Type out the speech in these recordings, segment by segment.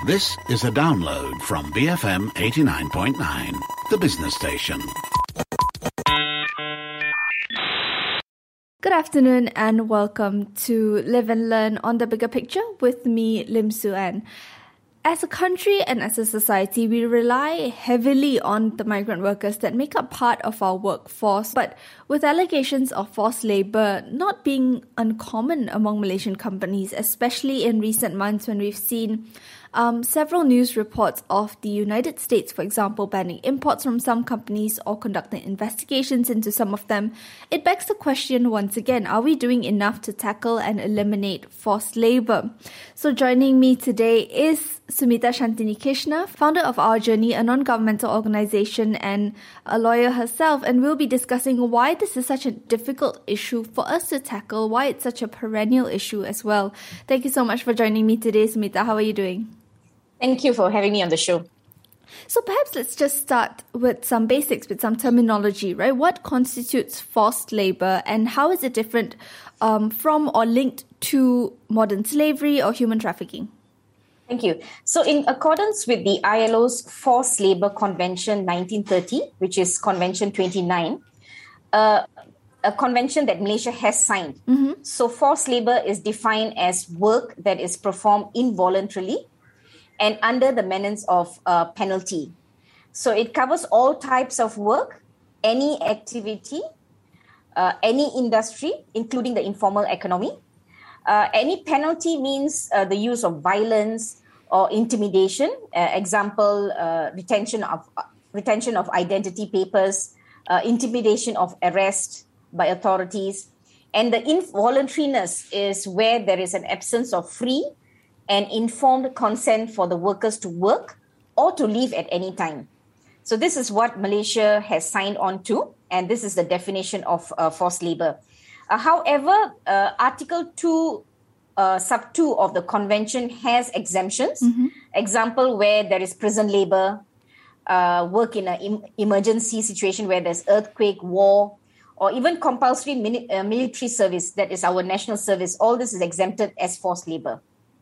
This is a download from BFM 89.9, the business station. Good afternoon and welcome to Live and Learn on the Bigger Picture with me, Lim Su Ann. As a country and as a society, we rely heavily on the migrant workers that make up part of our workforce. But with allegations of forced labour not being uncommon among Malaysian companies, especially in recent months when we've seen several news reports of the United States, for example, banning imports from some companies or conducting investigations into some of them, it begs the question once again, are we doing enough to tackle and eliminate forced labour? So joining me today is Sumita Shantini Krishna, founder of Our Journey, a non-governmental organisation and a lawyer herself, and we'll be discussing why this is such a difficult issue for us to tackle, why it's such a perennial issue as well. Thank you so much for joining me today, Sumita. How are you doing? Thank you for having me on the show. So perhaps let's just start with some basics, with some terminology, right? What constitutes forced labour and how is it different from or linked to modern slavery or human trafficking? Thank you. So in accordance with the ILO's Forced Labour Convention 1930, which is Convention 29, a convention that Malaysia has signed. Mm-hmm. So forced labour is defined as work that is performed involuntarily and under the menace of penalty. So it covers all types of work, any activity, any industry, including the informal economy. Any penalty means the use of violence or intimidation. Example, retention of identity papers, intimidation of arrest by authorities. And the involuntariness is where there is an absence of free and informed consent for the workers to work or to leave at any time. So this is what Malaysia has signed on to, and this is the definition of forced labour. However, Article 2, Sub 2 of the Convention has exemptions. Mm-hmm. Example, where there is prison labour, work in an emergency situation where there's earthquake, war, or even compulsory military service, that is our national service. All this is exempted as forced labour.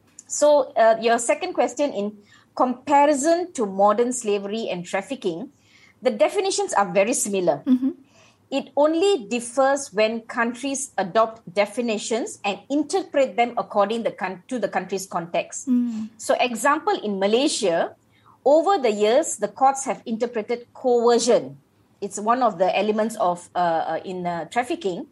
So your second question, in comparison to modern slavery and trafficking, the definitions are very similar. Mm-hmm. It only differs when countries adopt definitions and interpret them according to the country's context. Mm. So example, in Malaysia, over the years, the courts have interpreted coercion. It's one of the elements of in trafficking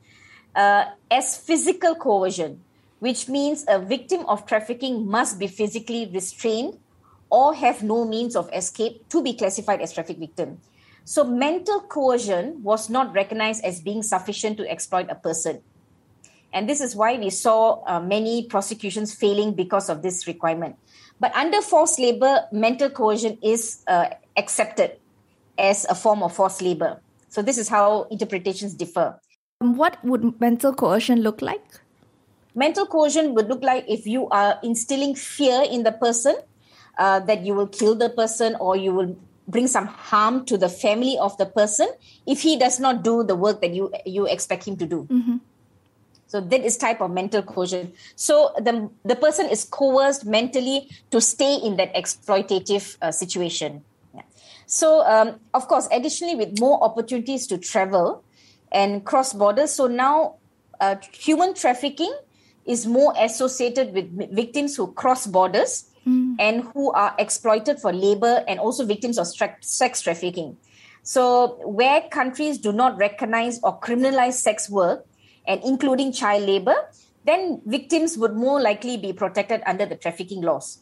as physical coercion, which means a victim of trafficking must be physically restrained or have no means of escape to be classified as traffic victim. So mental coercion was not recognized as being sufficient to exploit a person. And this is why we saw many prosecutions failing because of this requirement. But under forced labour, mental coercion is accepted as a form of forced labour. So this is how interpretations differ. What would mental coercion look like? Mental coercion would look like if you are instilling fear in the person, that you will kill the person or you will bring some harm to the family of the person if he does not do the work that you expect him to do. Mm-hmm. So that is type of mental coercion. So the person is coerced mentally to stay in that exploitative situation. Yeah. So, of course, additionally, with more opportunities to travel and cross borders, so now human trafficking is more associated with victims who cross borders and who are exploited for labor and also victims of sex trafficking. So where countries do not recognize or criminalize sex work, and including child labor, then victims would more likely be protected under the trafficking laws.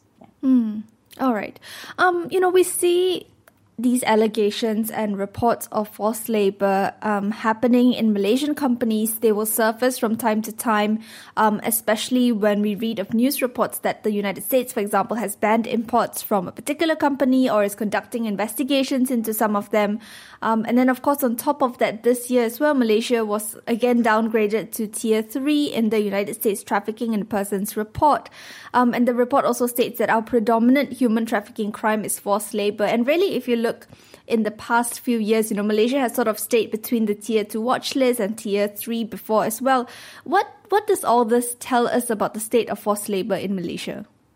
All right. We see these allegations and reports of forced labour happening in Malaysian companies. They will surface from time to time, especially when we read of news reports that the United States, for example, has banned imports from a particular company or is conducting investigations into some of them. And then, of course, on top of that, this year as well, Malaysia was again downgraded to Tier 3 in the United States Trafficking in Persons report. And the report also states that our predominant human trafficking crime is forced labour. And really, if you look in the past few years, Malaysia has sort of stayed between the Tier 2 watch list and Tier 3 before as well. What does all this tell us about the state of forced labour in Malaysia?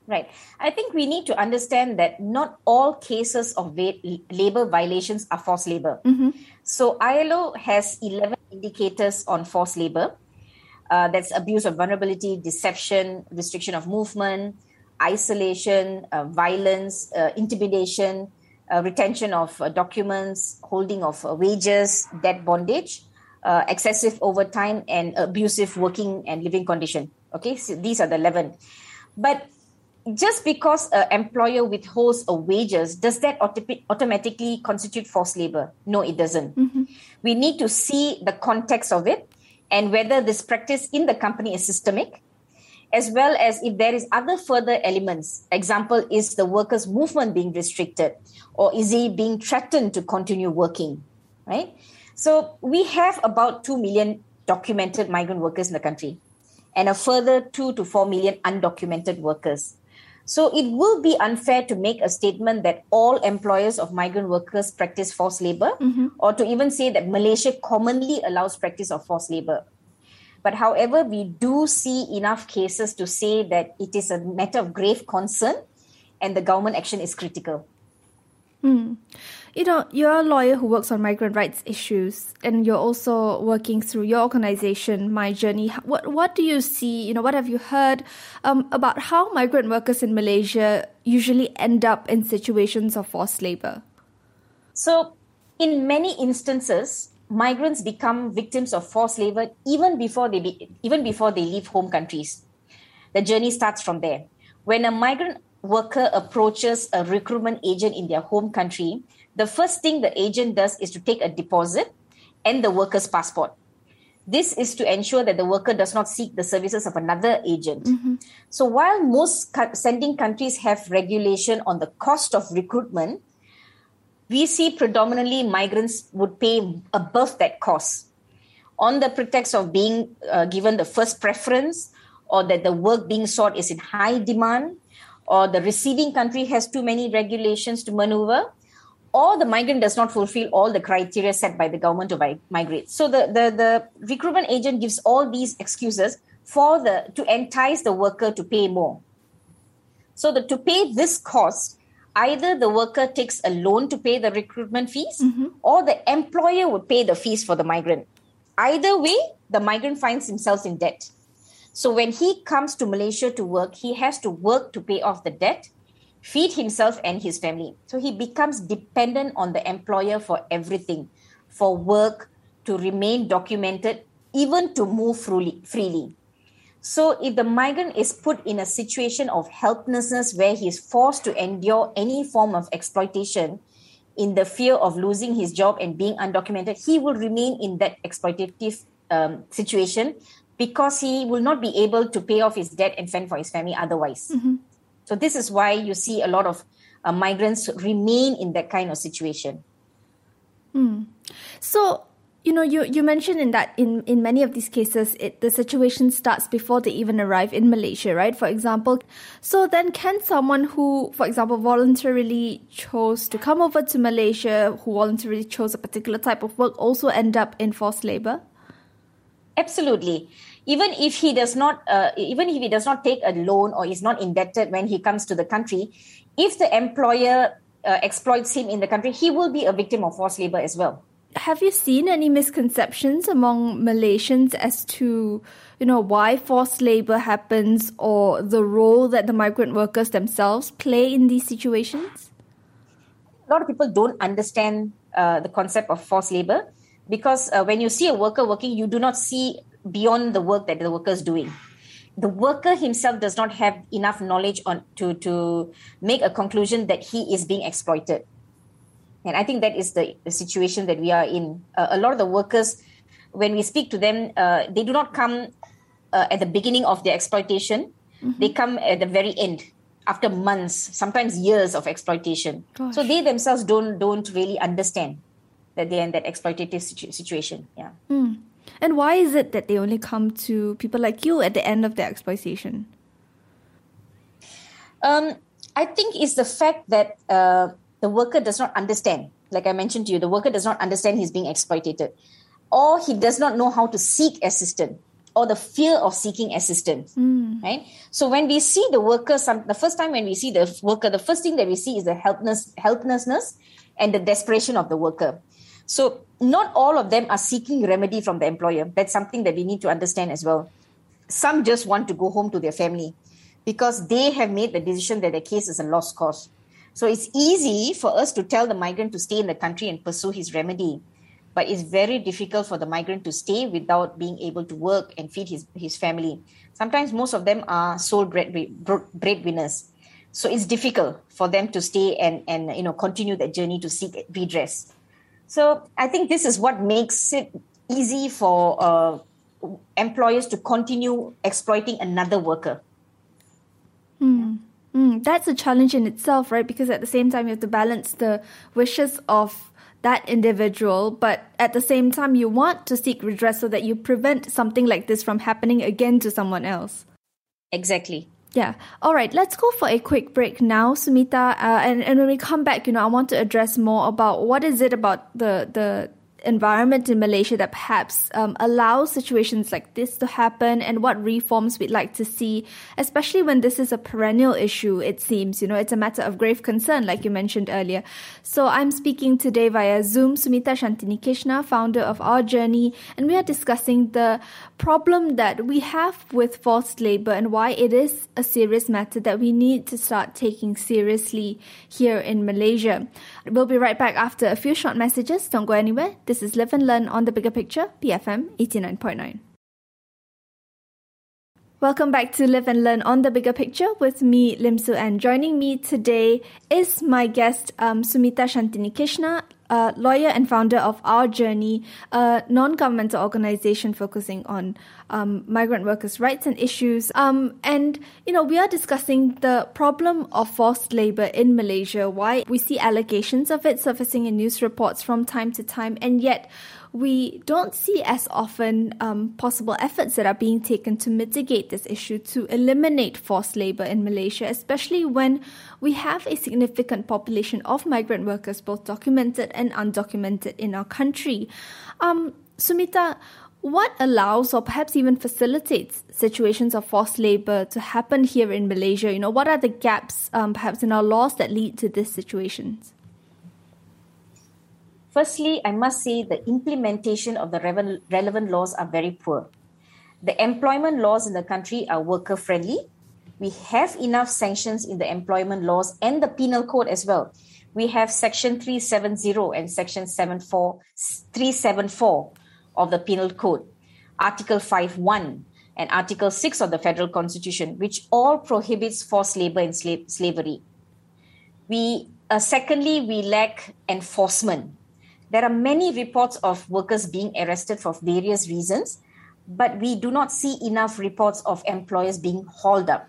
Right. I think we need to understand that not all cases of labor violations are forced labor. So ILO has 11 indicators on forced labor. That's abuse of vulnerability, deception, restriction of movement, isolation, violence, intimidation, retention of documents, holding of wages, debt bondage, excessive overtime, and abusive working and living condition. Okay, so these are the 11. But just because an employer withholds a wages, does that automatically constitute forced labor? No, it doesn't. We need to see the context of it and whether this practice in the company is systemic, as well as if there is other further elements. Example, is the workers' movement being restricted, or is he being threatened to continue working, right? So we have about 2 million documented migrant workers in the country and a further 2 to 4 million undocumented workers. So it will be unfair to make a statement that all employers of migrant workers practice forced labor, or to even say that Malaysia commonly allows practice of forced labor. But however, we do see enough cases to say that it is a matter of grave concern and the government action is critical. You know, you're a lawyer who works on migrant rights issues, and you're also working through your organization, My Journey. What do you see, what have you heard about how migrant workers in Malaysia usually end up in situations of forced labor? So, in many instances, migrants become victims of forced labor even before they leave home countries. The journey starts from there. When a migrant worker approaches a recruitment agent in their home country, the first thing the agent does is to take a deposit and the worker's passport. This is to ensure that the worker does not seek the services of another agent. So while most sending countries have regulation on the cost of recruitment, we see predominantly migrants would pay above that cost on the pretext of being given the first preference, or that the work being sought is in high demand, or the receiving country has too many regulations to maneuver, or the migrant does not fulfill all the criteria set by the government to migrate. So the recruitment agent gives all these excuses to entice the worker to pay more. So to pay this cost, either the worker takes a loan to pay the recruitment fees, or the employer would pay the fees for the migrant. Either way, the migrant finds himself in debt. So when he comes to Malaysia to work, he has to work to pay off the debt, feed himself and his family. So he becomes dependent on the employer for everything, for work, to remain documented, even to move freely. So if the migrant is put in a situation of helplessness where he is forced to endure any form of exploitation in the fear of losing his job and being undocumented, he will remain in that exploitative situation, because he will not be able to pay off his debt and fend for his family otherwise. So this is why you see a lot of migrants remain in that kind of situation. So, you mentioned in many of these cases, the situation starts before they even arrive in Malaysia, right? For example, so then can someone who, for example, voluntarily chose to come over to Malaysia, who voluntarily chose a particular type of work, also end up in forced labor? Absolutely. Even if he does not take a loan or is not indebted when he comes to the country, if the employer exploits him in the country, he will be a victim of forced labor as well. Have you seen any misconceptions among Malaysians as to, why forced labor happens, or the role that the migrant workers themselves play in these situations? A lot of people don't understand the concept of forced labor, because when you see a worker working, you do not see beyond the work that the worker is doing. The worker himself does not have enough knowledge to make a conclusion that he is being exploited. And I think that is the situation that we are in. A lot of the workers, when we speak to them, they do not come at the beginning of their exploitation. They come at the very end, after months, sometimes years of exploitation. Gosh. So they themselves don't really understand that they're in that exploitative situation. Yeah. And why is it that they only come to people like you at the end of their exploitation? I think it's the fact that the worker does not understand. Like I mentioned to you, the worker does not understand he's being exploited, or he does not know how to seek assistance. or the fear of seeking assistance, right? So when we see the worker, the first time when we see the worker, the first thing that we see is the helplessness and the desperation of the worker. So not all of them are seeking remedy from the employer. That's something that we need to understand as well. Some just want to go home to their family because they have made the decision that their case is a lost cause. So it's easy for us to tell the migrant to stay in the country and pursue his remedy. But it's very difficult for the migrant to stay without being able to work and feed his family. Sometimes most of them are sole breadwinners. So it's difficult for them to stay and continue that journey to seek redress. So I think this is what makes it easy for employers to continue exploiting another worker. That's a challenge in itself, right? Because at the same time, you have to balance the wishes of that individual, but at the same time, you want to seek redress so that you prevent something like this from happening again to someone else. Exactly. Yeah. All right. Let's go for a quick break now, Sumita. And when we come back, I want to address more about what is it about the environment in Malaysia that perhaps allows situations like this to happen, and what reforms we'd like to see, especially when this is a perennial issue, it seems. It's a matter of grave concern, like you mentioned earlier. So I'm speaking today via Zoom, Sumita Shantini Krishna, founder of Our Journey, and we are discussing the problem that we have with forced labor and why it is a serious matter that we need to start taking seriously here in Malaysia. We'll be right back after a few short messages. Don't go anywhere. This is Live and Learn on the Bigger Picture, BFM 89.9. Welcome back to Live and Learn on the Bigger Picture with me, Lim Su Ann. Joining me today is my guest, Sumita Shantini Krishna, lawyer and founder of Our Journey, a non-governmental organization focusing on migrant workers' rights and issues. And we are discussing the problem of forced labor in Malaysia, why we see allegations of it surfacing in news reports from time to time, and yet we don't see as often possible efforts that are being taken to mitigate this issue, to eliminate forced labor in Malaysia, especially when we have a significant population of migrant workers, both documented and undocumented, in our country. Sumita, what allows or perhaps even facilitates situations of forced labor to happen here in Malaysia? What are the gaps perhaps in our laws that lead to these situations? Firstly, I must say the implementation of the relevant laws are very poor. The employment laws in the country are worker-friendly. We have enough sanctions in the employment laws and the penal code as well. We have Section 370 and Section 374 of the penal code, Article 5.1 and Article 6 of the Federal Constitution, which all prohibits forced labor and slavery. Secondly, we lack enforcement. There are many reports of workers being arrested for various reasons, but we do not see enough reports of employers being hauled up.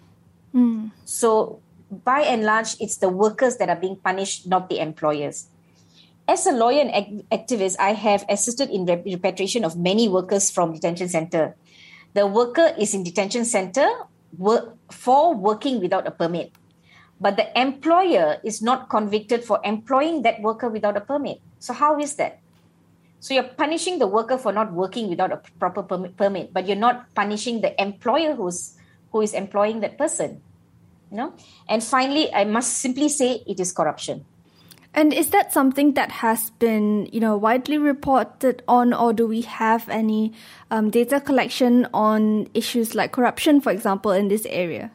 So by and large, it's the workers that are being punished, not the employers. As a lawyer and activist, I have assisted in repatriation of many workers from detention center. The worker is in detention center for working without a permit, but the employer is not convicted for employing that worker without a permit. So how is that? So you're punishing the worker for not working without a proper permit, but you're not punishing the employer who is employing that person. And finally, I must simply say it is corruption. And is that something that has been, widely reported on, or do we have any data collection on issues like corruption, for example, in this area?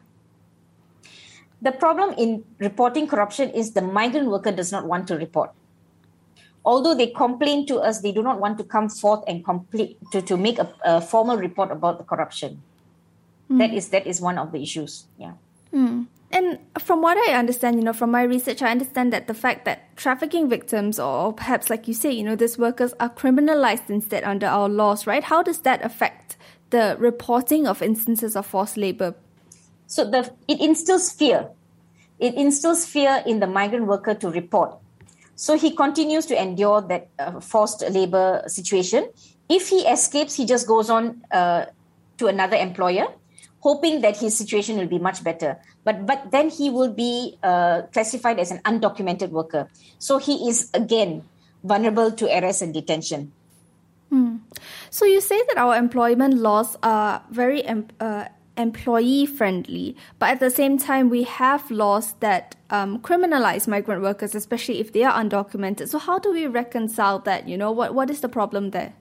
The problem in reporting corruption is the migrant worker does not want to report. Although they complain to us, they do not want to come forth and to make a formal report about the corruption. That is one of the issues. Yeah. And from what I understand, from my research, I understand that the fact that trafficking victims, or perhaps like you say, these workers are criminalized instead under our laws, right? How does that affect the reporting of instances of forced labor? So it instills fear. It instills fear in the migrant worker to report. So he continues to endure that forced labor situation. If he escapes, he just goes on to another employer, hoping that his situation will be much better. But then he will be classified as an undocumented worker. So he is, again, vulnerable to arrest and detention. So you say that our employment laws are very employee friendly, but at the same time we have laws that criminalize migrant workers, especially if they are undocumented. So how do we reconcile that? What is the problem there?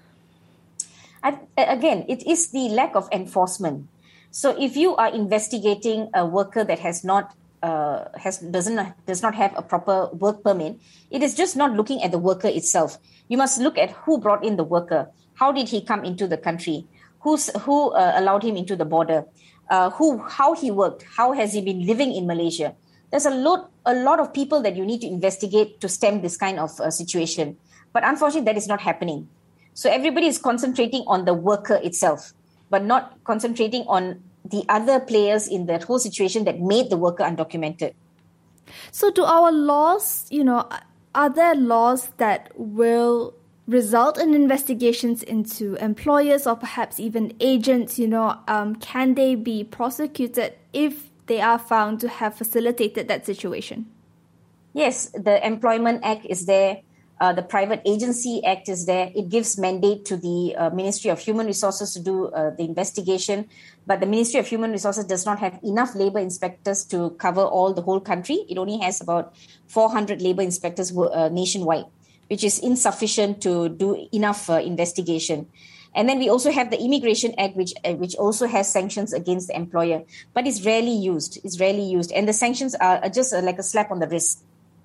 Again, it is the lack of enforcement. So if you are investigating a worker that does not have a proper work permit, it is just not looking at the worker itself. You must look at who brought in the worker. How did he come into the country? Who allowed him into the border? How he worked? How has he been living in Malaysia? There's a lot of people that you need to investigate to stem this kind of situation. But unfortunately, that is not happening. So everybody is concentrating on the worker itself, but not concentrating on the other players in that whole situation that made the worker undocumented. So do our laws, are there laws that will result in investigations into employers or perhaps even agents? Can they be prosecuted if they are found to have facilitated that situation? Yes, the Employment Act is there. The Private Agency Act is there. It gives mandate to the Ministry of Human Resources to do the investigation. But the Ministry of Human Resources does not have enough labor inspectors to cover the whole country. It only has about 400 labor inspectors nationwide, which is insufficient to do enough investigation. And then we also have the Immigration Act, which also has sanctions against the employer. But it's rarely used. And the sanctions are just like a slap on the wrist.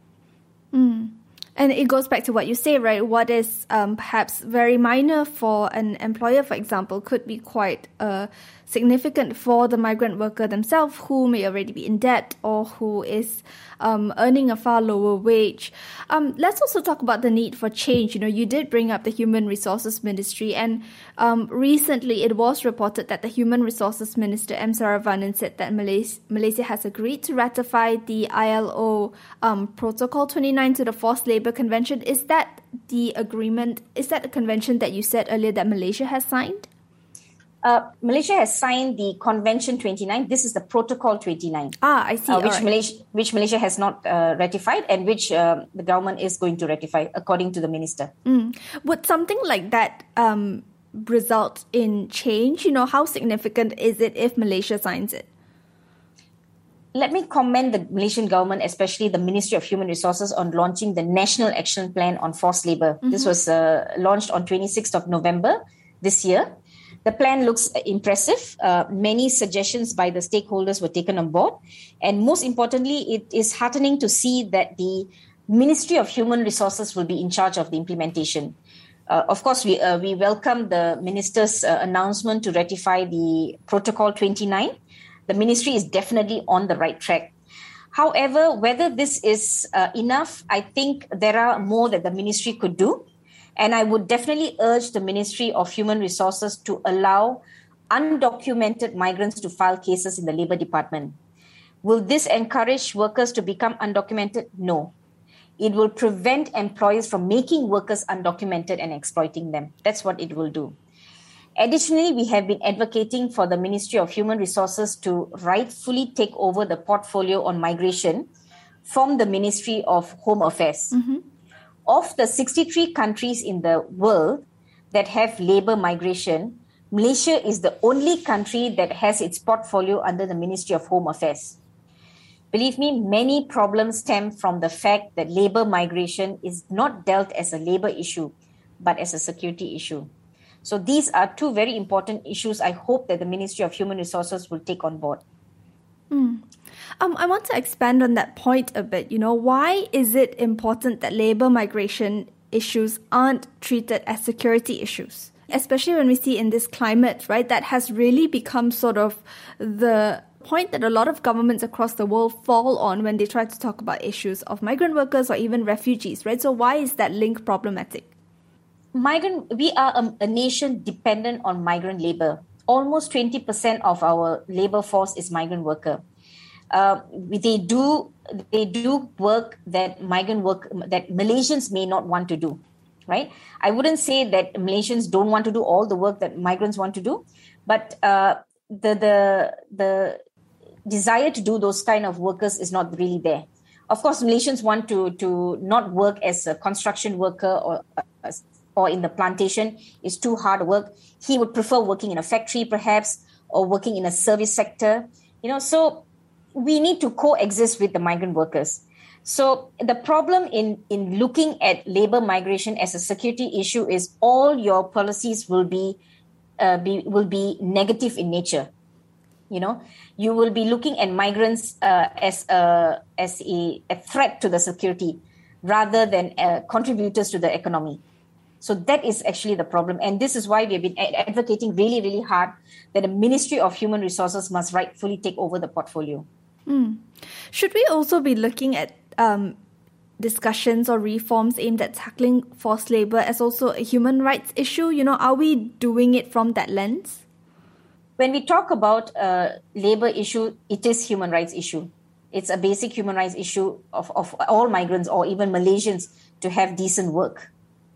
And it goes back to what you say, right? What is perhaps very minor for an employer, for example, could be quite significant for the migrant worker themselves, who may already be in debt or who is earning a far lower wage. Let's also talk about the need for change. You did bring up the Human Resources Ministry, and recently it was reported that the Human Resources Minister, M. Saravanan, said that Malaysia has agreed to ratify the ILO Protocol 29 to the Forced Labour Convention. Is that the agreement? Is that the convention that you said earlier that Malaysia has signed? Malaysia has signed the Convention 29. This is the Protocol 29. I see. Which Malaysia has not ratified, and which the government is going to ratify, according to the minister. Would something like that result in change? How significant is it if Malaysia signs it? Let me commend the Malaysian government, especially the Ministry of Human Resources, on launching the National Action Plan on Forced Labour. This was launched on 26th of November this year. The plan looks impressive. Many suggestions by the stakeholders were taken on board. And most importantly, it is heartening to see that the Ministry of Human Resources will be in charge of the implementation. Of course, we welcome the minister's announcement to ratify the Protocol 29. The ministry is definitely on the right track. However, whether this is enough, I think there are more that the ministry could do. And I would definitely urge the Ministry of Human Resources to allow undocumented migrants to file cases in the Labour Department. Will this encourage workers to become undocumented? No. It will prevent employers from making workers undocumented and exploiting them. That's what it will do. Additionally, we have been advocating for the Ministry of Human Resources to rightfully take over the portfolio on migration from the Ministry of Home Affairs. Of the 63 countries in the world that have labour migration, Malaysia is the only country that has its portfolio under the Ministry of Home Affairs. Believe me, many problems stem from the fact that labour migration is not dealt as a labour issue, but as a security issue. So these are two very important issues I hope that the Ministry of Human Resources will take on board. I want to expand on that point a bit. Why is it important that labour migration issues aren't treated as security issues? Especially when we see in this climate, right, that has really become sort of the point that a lot of governments across the world fall on when they try to talk about issues of migrant workers or even refugees, right? So why is that link problematic? We are a nation dependent on migrant labour. Almost 20% of our labour force is migrant worker. They do work that Malaysians may not want to do, right? I wouldn't say that Malaysians don't want to do all the work that migrants want to do, but the desire to do those kind of workers is not really there. Of course, Malaysians want to not work as a construction worker or in the plantation is too hard work. He would prefer working in a factory perhaps, or working in a service sector. So we need to coexist with the migrant workers. So the problem in looking at labor migration as a security issue is all your policies will be negative in nature. You will be looking at migrants as a threat to the security rather than contributors to the economy. So that is actually the problem. And this is why we have been advocating really, really hard that the Ministry of Human Resources must rightfully take over the portfolio. Should we also be looking at discussions or reforms aimed at tackling forced labor as also a human rights issue? Are we doing it from that lens? When we talk about labor issue, it is human rights issue. It's a basic human rights issue of all migrants or even Malaysians to have decent work.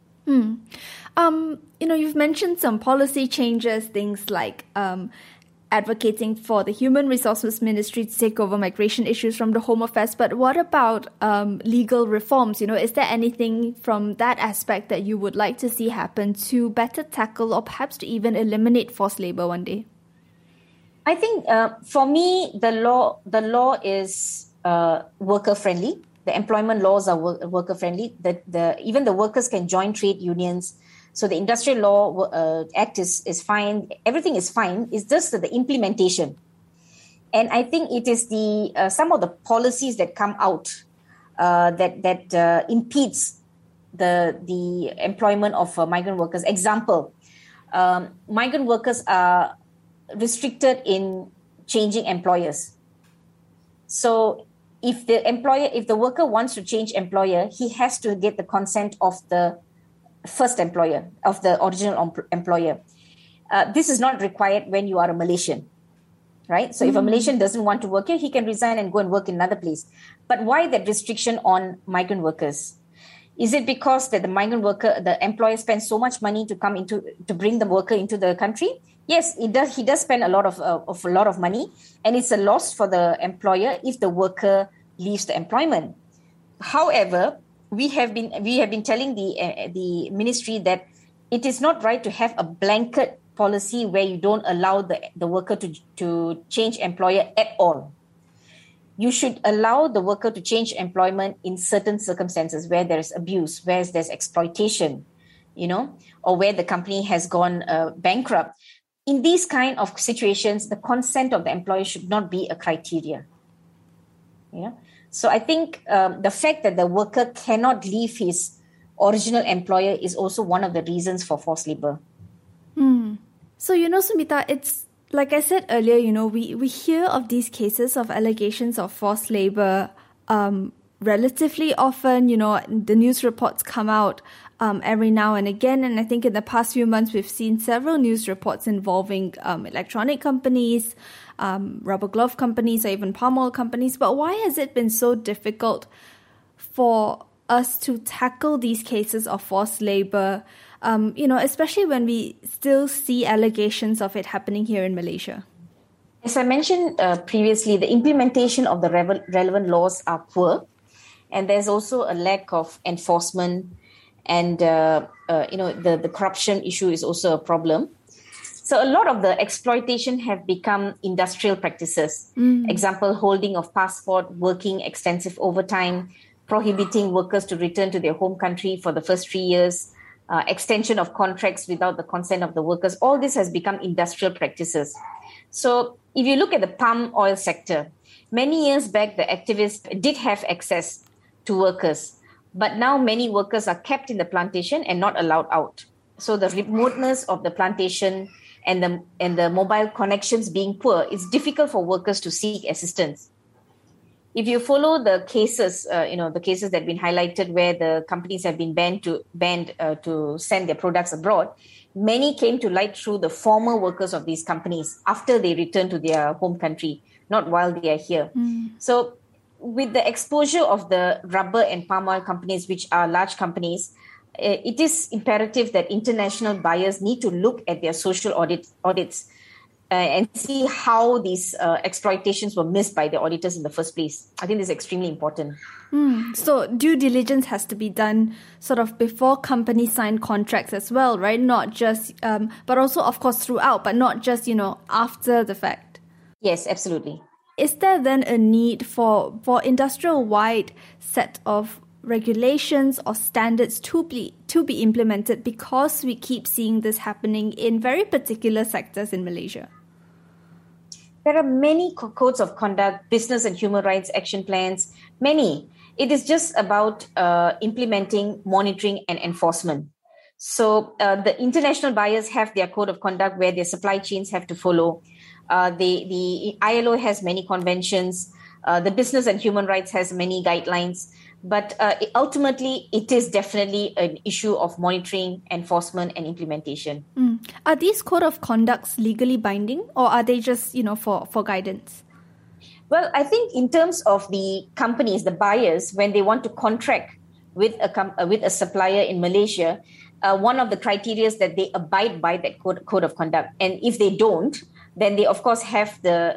You've mentioned some policy changes, things like advocating for the Human Resources Ministry to take over migration issues from the Home Affairs. But what about legal reforms? Is there anything from that aspect that you would like to see happen to better tackle or perhaps to even eliminate forced labor one day? I think for me, the law is worker friendly. The employment laws are worker friendly. Even the workers can join trade unions. So the Industrial Law Act is fine. Everything is fine. It's just the implementation. And I think it is some of the policies that come out that impedes the employment of migrant workers. Example, migrant workers are restricted in changing employers. So if the worker wants to change employer, he has to get the consent of the first employer, of the original employer. This is not required when you are a Malaysian, right? So if a Malaysian doesn't want to work here, he can resign and go and work in another place. But why that restriction on migrant workers? Is it because that the employer spends so much money to bring the worker into the country? Yes, it does. He does spend a lot of money, and it's a loss for the employer if the worker leaves the employment. However, we have been telling the ministry that it is not right to have a blanket policy where you don't allow the worker to change employer at all. You should allow the worker to change employment in certain circumstances where there is abuse, where there's exploitation, or where the company has gone bankrupt. In these kind of situations, the consent of the employer should not be a criteria. So I think the fact that the worker cannot leave his original employer is also one of the reasons for forced labor. So, Sumita, it's like I said earlier, we hear of these cases of allegations of forced labor relatively often. The news reports come out every now and again. And I think in the past few months, we've seen several news reports involving electronic companies, rubber glove companies, or even palm oil companies. But why has it been so difficult for us to tackle these cases of forced labor, especially when we still see allegations of it happening here in Malaysia? As I mentioned previously, the implementation of the relevant laws are poor. And there's also a lack of enforcement, and the corruption issue is also a problem. So a lot of the exploitation have become industrial practices. Example, holding of passport, working extensive overtime, prohibiting workers to return to their home country for the first 3 years, extension of contracts without the consent of the workers. All this has become industrial practices. So if you look at the palm oil sector, many years back, the activists did have access to workers, but now many workers are kept in the plantation and not allowed out. So the remoteness of the plantation and the mobile connections being poor, it's difficult for workers to seek assistance. If you follow the cases, the cases that have been highlighted where the companies have been banned to send their products abroad, many came to light through the former workers of these companies after they returned to their home country, not while they are here. So with the exposure of the rubber and palm oil companies, which are large companies, it is imperative that international buyers need to look at their social audits and see how these exploitations were missed by the auditors in the first place. I think this is extremely important. So due diligence has to be done sort of before companies sign contracts as well, right? Not just, but also of course throughout, but not just, after the fact. Yes, absolutely. Is there then a need for industrial-wide set of regulations or standards to be implemented, because we keep seeing this happening in very particular sectors in Malaysia? There are many codes of conduct, business and human rights action plans, many. It is just about implementing, monitoring and enforcement. So the international buyers have their code of conduct where their supply chains have to follow. The ILO has many conventions. The business and human rights has many guidelines. But ultimately, it is definitely an issue of monitoring, enforcement, and implementation. Are these code of conducts legally binding, or are they just, for guidance? Well, I think in terms of the companies, the buyers, when they want to contract with a supplier in Malaysia, one of the criteria is that they abide by that code of conduct. And if they don't, then they of course have the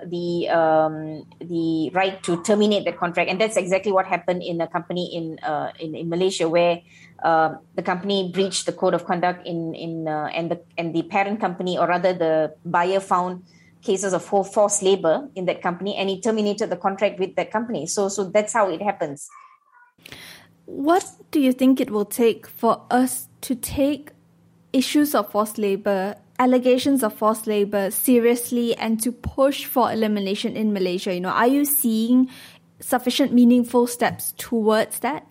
right to terminate the contract, and that's exactly what happened in a company in Malaysia, where the company breached the code of conduct and the parent company, or rather the buyer, found cases of forced labor in that company, and he terminated the contract with that company. So that's how it happens. What do you think it will take for us to take issues of forced labor, allegations of forced labor seriously, and to push for elimination in Malaysia? Are you seeing sufficient meaningful steps towards that?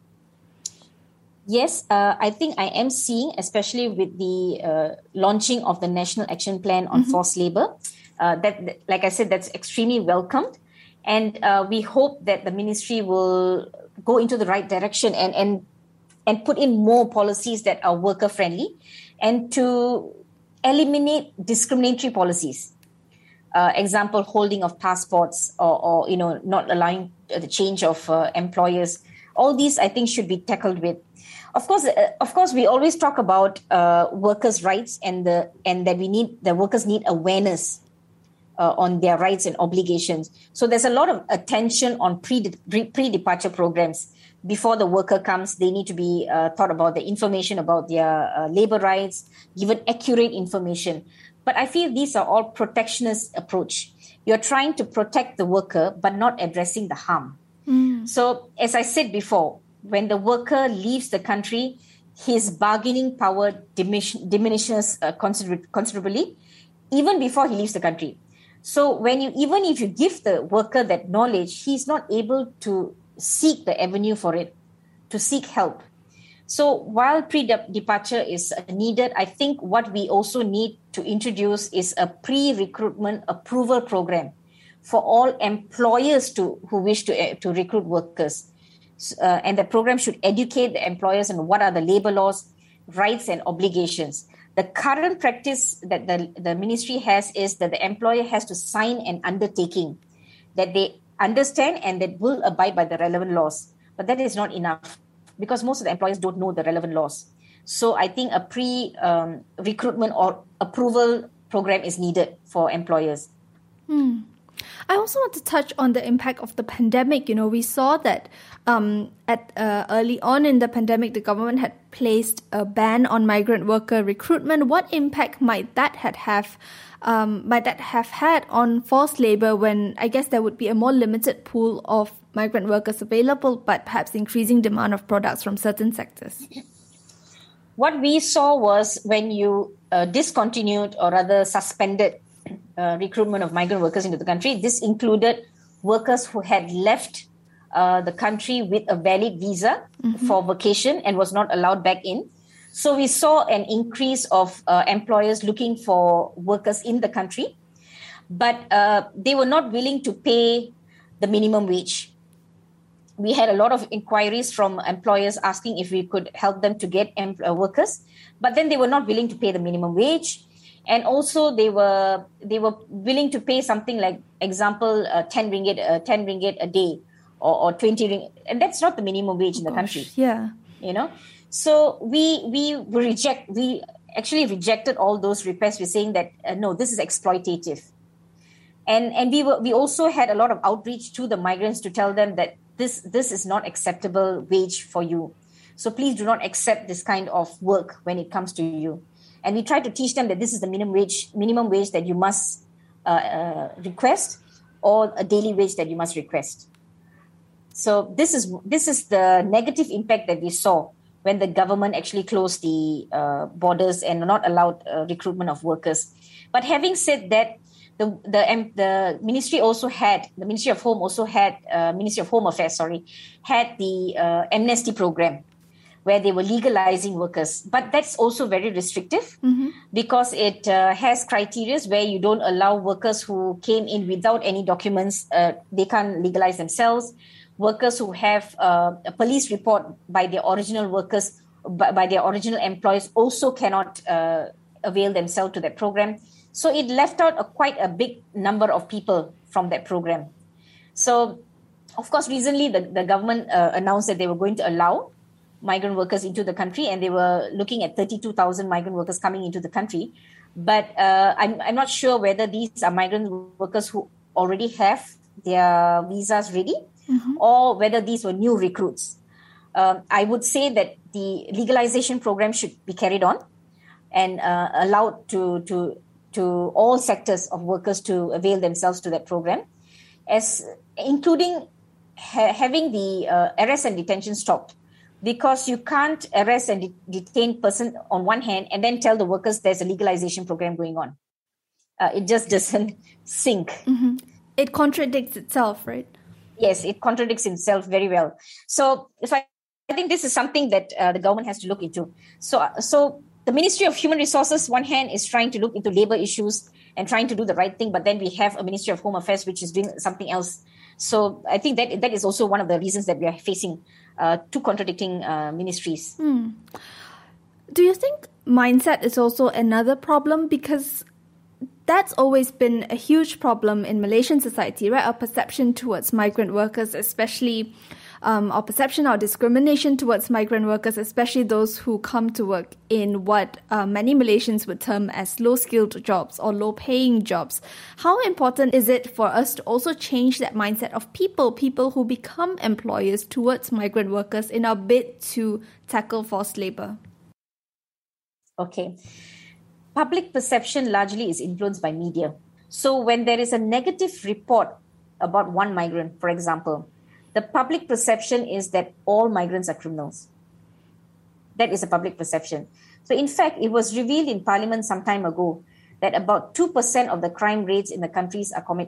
Yes, I think I am seeing, especially with the launching of the National Action Plan on forced labor. That, like I said, that's extremely welcomed. And we hope that the ministry will go into the right direction and put in more policies that are worker friendly, and to eliminate discriminatory policies. Example, holding of passports, or not allowing the change of employers. All these, I think, should be tackled with. Of course, we always talk about workers' rights and that the workers need awareness on their rights and obligations. So there's a lot of attention on pre-departure programs. Before the worker comes, they need to be taught about the information about their labor rights, given accurate information. But I feel these are all protectionist approach. You're trying to protect the worker, but not addressing the harm. So as I said before, when the worker leaves the country, his bargaining power diminishes considerably, even before he leaves the country. So even if you give the worker that knowledge, he's not able to seek the avenue for it, to seek help. So while pre-departure is needed, I think what we also need to introduce is a pre-recruitment approval program for all employers who wish to recruit workers. And the program should educate the employers on what are the labor laws, rights and obligations. The current practice that the ministry has is that the employer has to sign an undertaking that they understand and that will abide by the relevant laws. But that is not enough, because most of the employers don't know the relevant laws. So I think a pre-recruitment or approval program is needed for employers. I also want to touch on the impact of the pandemic. We saw that early on in the pandemic, the government had placed a ban on migrant worker recruitment. What impact might that have had on forced labor, when I guess there would be a more limited pool of migrant workers available, but perhaps increasing demand of products from certain sectors? What we saw was when you discontinued, or rather suspended, recruitment of migrant workers into the country, this included workers who had left the country with a valid visa for vacation and was not allowed back in. So we saw an increase of employers looking for workers in the country, but they were not willing to pay the minimum wage. We had a lot of inquiries from employers asking if we could help them to get workers, but then they were not willing to pay the minimum wage. And also they were willing to pay something like, example, 10 ringgit a day, or 20 ringgit, and that's not the minimum wage in the country. Yeah. So we reject. actually rejected all those requests with saying that, no, this is exploitative. And we also had a lot of outreach to the migrants to tell them that this is not acceptable wage for you. So please do not accept this kind of work when it comes to you. And we try to teach them that this is the minimum wage that you must request, or a daily wage that you must request. So this is the negative impact that we saw when the government actually closed the borders and not allowed recruitment of workers. But having said that, the Ministry of Home Affairs had the amnesty program, where they were legalizing workers. But that's also very restrictive, because it has criteria where you don't allow workers who came in without any documents, they can't legalize themselves. Workers who have a police report by their original workers, by their original employees, also cannot avail themselves to that program. So it left out quite a big number of people from that program. So, of course, recently the government announced that they were going to allow migrant workers into the country, and they were looking at 32,000 migrant workers coming into the country. But I'm not sure whether these are migrant workers who already have their visas ready, or whether these were new recruits. I would say that the legalization program should be carried on and allowed to all sectors of workers to avail themselves to that program, as including having the arrest and detention stopped. Because you can't arrest and detain person on one hand and then tell the workers there's a legalization program going on. It just doesn't sync. It contradicts itself, right? Yes, it contradicts itself very well. So I think this is something that the government has to look into. So the Ministry of Human Resources, one hand, is trying to look into labor issues and trying to do the right thing, but then we have a Ministry of Home Affairs which is doing something else. So I think that is also one of the reasons that we are facing two contradicting ministries. Do you think mindset is also another problem? Because that's always been a huge problem in Malaysian society, right? Our perception towards migrant workers, especially our perception or discrimination towards migrant workers, especially those who come to work in what many Malaysians would term as low-skilled jobs or low-paying jobs. How important is it for us to also change that mindset of people who become employers towards migrant workers in our bid to tackle forced labor? Okay. Public perception largely is influenced by media. So when there is a negative report about one migrant, for example, the public perception is that all migrants are criminals. That is a public perception. So in fact, it was revealed in Parliament some time ago that about 2% of the crime rates in the country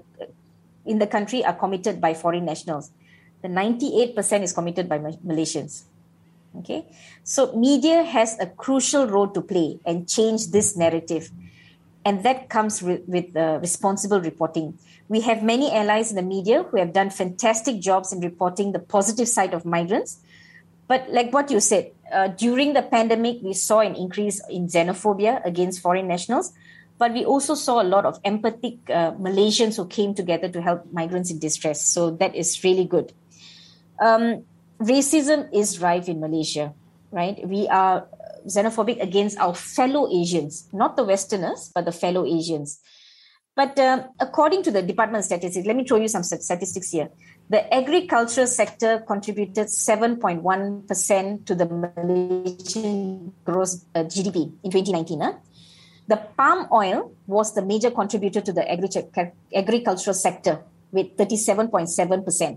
are committed by foreign nationals. The 98% is committed by Malaysians. Okay, so media has a crucial role to play and change this narrative. And that comes with responsible reporting. We have many allies in the media who have done fantastic jobs in reporting the positive side of migrants. But like what you said, during the pandemic, we saw an increase in xenophobia against foreign nationals. But we also saw a lot of empathic Malaysians who came together to help migrants in distress. So that is really good. Racism is rife in Malaysia, right? We are xenophobic against our fellow Asians, not the Westerners, but the fellow Asians. But according to the Department of Statistics, let me show you some statistics here. The agriculture sector contributed 7.1% to the Malaysian gross GDP in 2019. The palm oil was the major contributor to the agricultural sector with 37.7%.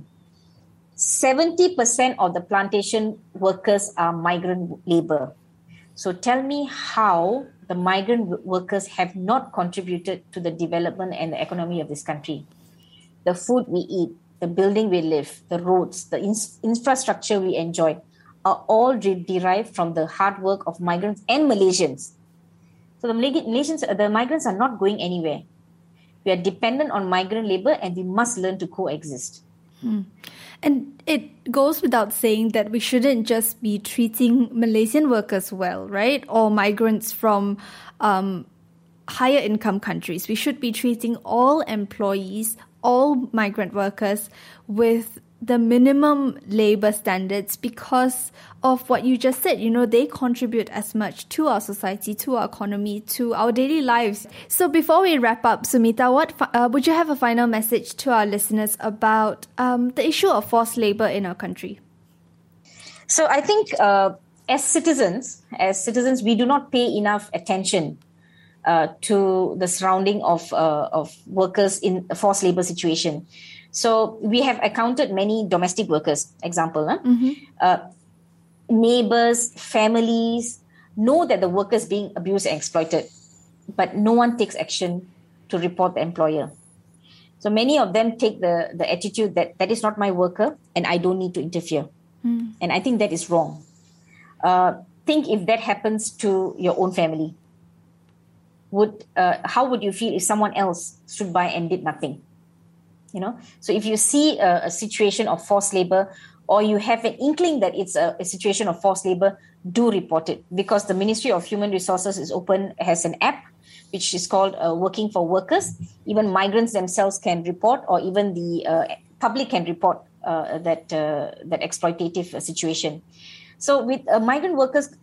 70% of the plantation workers are migrant labor. So tell me how the migrant workers have not contributed to the development and the economy of this country. The food we eat, the building we live, the roads, the infrastructure we enjoy are all derived from the hard work of migrants and Malaysians. So the migrants are not going anywhere. We are dependent on migrant labor and we must learn to coexist. And it goes without saying that we shouldn't just be treating Malaysian workers well, right? Or migrants from higher income countries. We should be treating all employees, all migrant workers with the minimum labor standards because of what you just said. They contribute as much to our society, to our economy, to our daily lives. So before we wrap up, Sumita, what would you have a final message to our listeners about the issue of forced labor in our country? So I think as citizens, we do not pay enough attention to the surrounding of workers in a forced labor situation. So we have accounted many domestic workers, example. Neighbors, families know that the worker is being abused and exploited, but no one takes action to report the employer. So many of them take the attitude that is not my worker and I don't need to interfere. And I think that is wrong. Think if that happens to your own family. How would you feel if someone else stood by and did nothing? So if you see a situation of forced labor, or you have an inkling that it's a situation of forced labor, do report it, because the Ministry of Human Resources has an app which is called Working for Workers. Even migrants themselves can report, or even the public can report that exploitative situation. So with migrant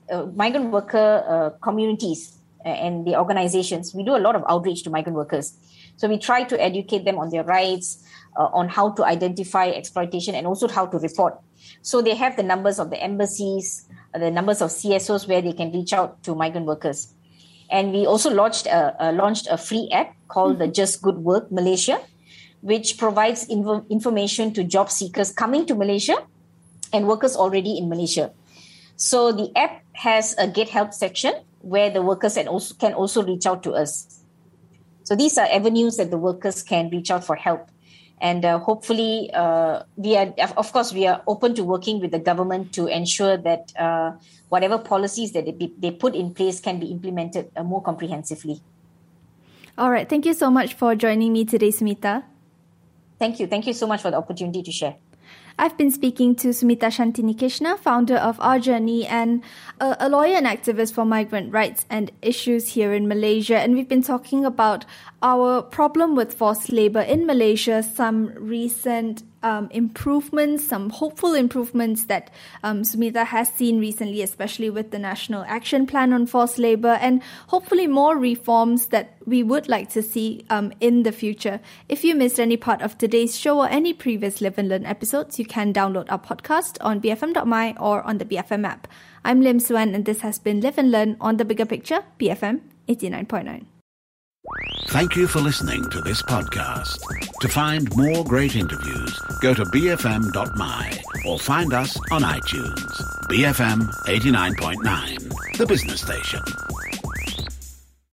worker communities and the organizations, we do a lot of outreach to migrant workers. So we try to educate them on their rights, on how to identify exploitation, and also how to report. So they have the numbers of the embassies, the numbers of CSOs where they can reach out to migrant workers. And we also launched a free app called the Just Good Work Malaysia, which provides information to job seekers coming to Malaysia and workers already in Malaysia. So the app has a Get Help section where the workers can also reach out to us. So these are avenues that the workers can reach out for help. And hopefully, we are open to working with the government to ensure that whatever policies that they put in place can be implemented more comprehensively. All right. Thank you so much for joining me today, Sumita. Thank you. Thank you so much for the opportunity to share. I've been speaking to Sumita Shantini Krishna, founder of Our Journey and a lawyer and activist for migrant rights and issues here in Malaysia. And we've been talking about our problem with forced labor in Malaysia, some recent improvements, some hopeful improvements that Sumita has seen recently, especially with the National Action Plan on Forced Labor, and hopefully more reforms that we would like to see in the future. If you missed any part of today's show or any previous Live and Learn episodes, you can download our podcast on bfm.my or on the BFM app. I'm Lim Suan, and this has been Live and Learn on The Bigger Picture, BFM 89.9. Thank you for listening to this podcast. To find more great interviews, go to bfm.my or find us on iTunes. BFM 89.9, the business station.